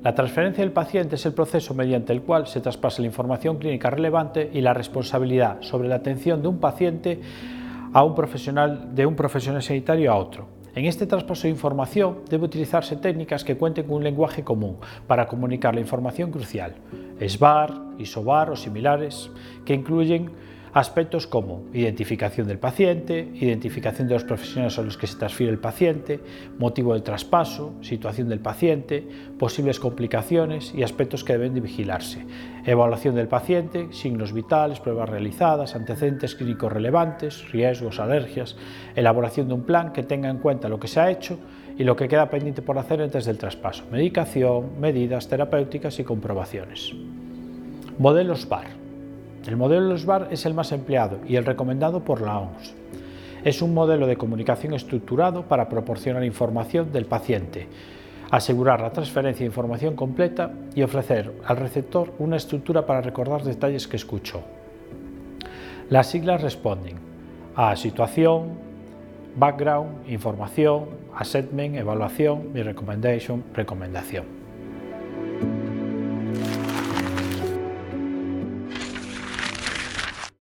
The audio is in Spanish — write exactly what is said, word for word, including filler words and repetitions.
La transferencia del paciente es el proceso mediante el cual se traspasa la información clínica relevante y la responsabilidad sobre la atención de un paciente a un profesional, de un profesional sanitario a otro. En este traspaso de información debe utilizarse técnicas que cuenten con un lenguaje común para comunicar la información crucial, S B A R, ISOBAR o similares, que incluyen aspectos como identificación del paciente, identificación de los profesionales a los que se transfiere el paciente, motivo del traspaso, situación del paciente, posibles complicaciones y aspectos que deben de vigilarse, evaluación del paciente, signos vitales, pruebas realizadas, antecedentes clínicos relevantes, riesgos, alergias, elaboración de un plan que tenga en cuenta lo que se ha hecho y lo que queda pendiente por hacer antes del traspaso, medicación, medidas terapéuticas y comprobaciones. Modelo S B A R. El modelo S B A R es el más empleado y el recomendado por la O M S. Es un modelo de comunicación estructurado para proporcionar información del paciente, asegurar la transferencia de información completa y ofrecer al receptor una estructura para recordar detalles que escuchó. Las siglas responden a situación, background, información, assessment, evaluación y recommendation, recomendación.